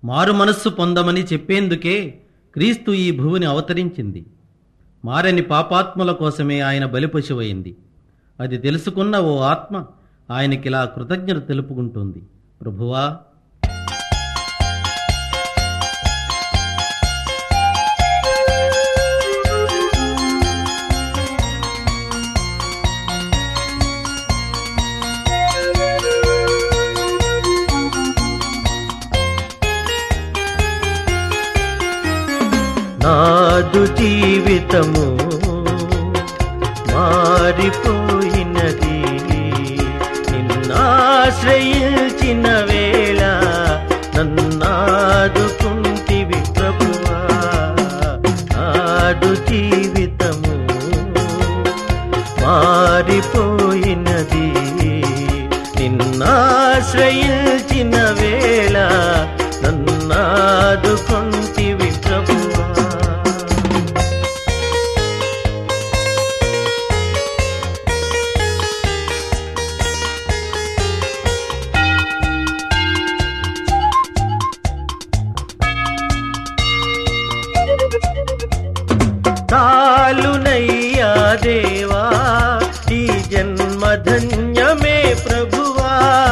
మారు మనస్సు పొందమని చెప్పేందుకే క్రీస్తు ఈ భూమిని అవతరించింది. మారని పాపాత్ముల కోసమే ఆయన బలిపశువైంది. అది తెలుసుకున్న ఓ ఆత్మ ఆయనకిలా కృతజ్ఞత తెలుపుకుంటుంది. ప్రభువా, నాదు జీవితము మారిపోయినది, నిన్నాశ్రయించిన వేళ నన్నాదుకుంటివి ప్రభువా. నాదు జీవితము మారిపోయినది, నిన్నాశ్రయించిన వేళ నన్నాదుకుంటివి ప్రభువా. చాలునయ్యా దేవా ఈ జన్మధన్యమే ప్రభువా.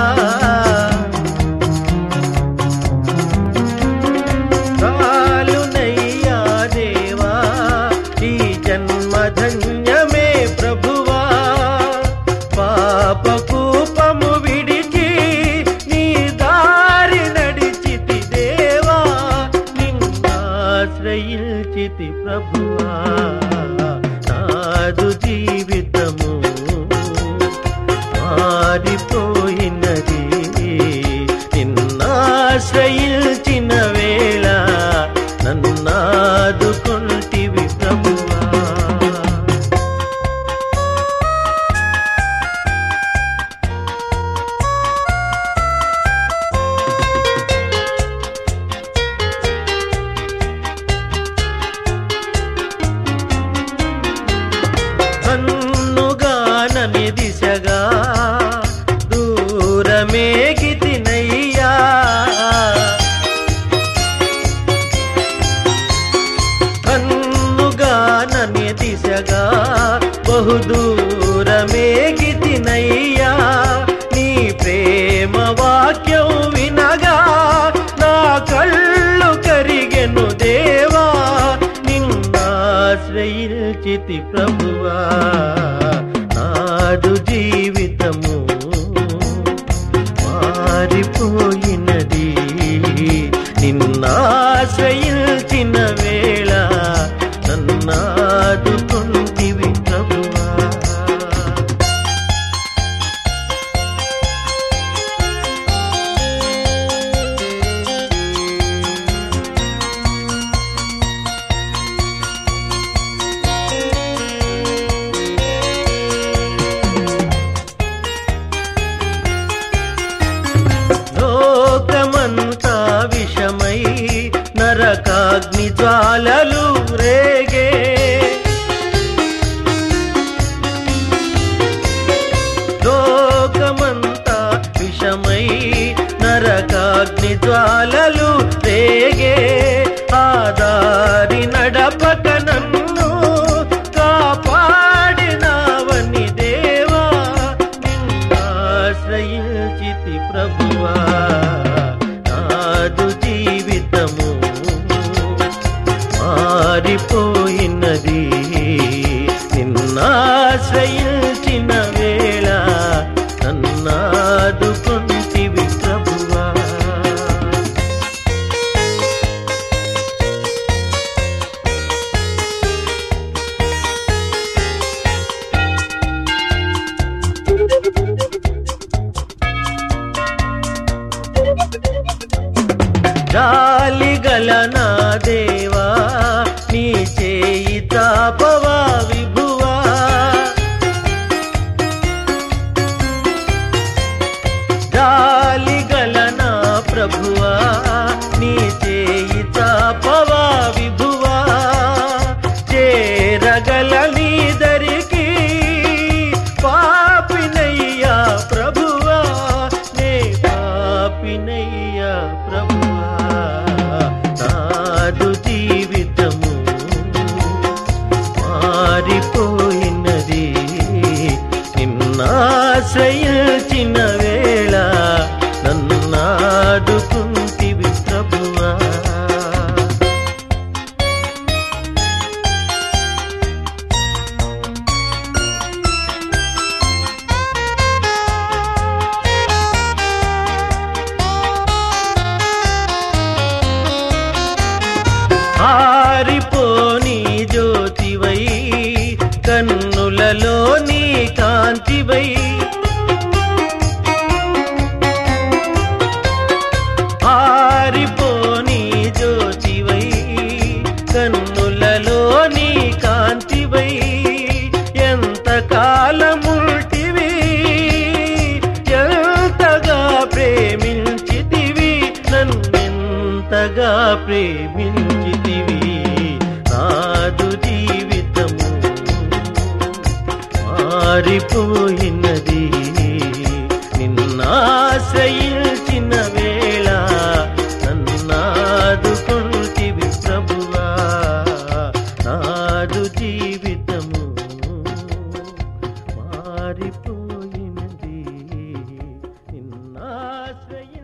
చాలునయ్యా దేవా ఈ జన్మధన్యమే ప్రభువా. పాపకూపము విడిచి నీ దారి నడిచితి దేవా, నిన్నాశ్రయించితి ప్రభువా. నాదు జీవితము మారిపోయినది, నిన్నాశ్రయించిన వేళ నన్నాదుకుంటివి ప్రభువా. కన్నుగానని దిశగా దూరమేగితినయ్యా, కన్నుగానని దిశగా బహుదూరమేగితినయ్యా. నీ ప్రేమ వాక్యం వినగా నా కళ్ళు కరిగెను దేవా, నిన్నాశ్రయించితి ప్రభువా. నాదు జీవితము మారిపోయినది, నిన్నాశ్రయించిన వేళ నన్నాదుకుంటివి ప్రభువా. లోకమంతా విషమై నరకాగ్ని జ్వాలలు రేగే, లోకమంతా విషమై నరకాగ్ని జ్వాలలు రేగే. ఆదారి నడపక నన్ను కాపాడినావని దేవా, నిన్నాశ్రయించితి ప్రభువా. నాదు జీవితము మారిపోయినది, నిన్నాశ్రయించిన వేళ నన్నాదుకుంటివి ప్రభువా. జాలిగల నా దేవా నీ చేయి తాపవా విభువా. జాలిగల నా ప్రభువా నీ చేయి తాపవా విభువా. చేరగల నీ దరికి పాపినయ్యా ప్రభువా, నే పాపినయ్యా ప్రభువా. ఆదుకుంటివి ప్రభువా. ఆరిపోని జ్యోతివై కన్నులలో నీ కాంతివై ఆరిపోని జ్యోతివై కన్నులలో నీ కాంతివై ఎంత కాలముల్టివి ఎంతగా ప్రేమించితివి నన్నెంతగా ప్రేమించితివి. నాదు జీవితము మారిపోయినది నిన్నాశ్రయించిన వేళ నన్నాదుకుంటివి ప్రభువా. నాదు జీవితము మారిపోయినది నిన్నాశ్రయించిన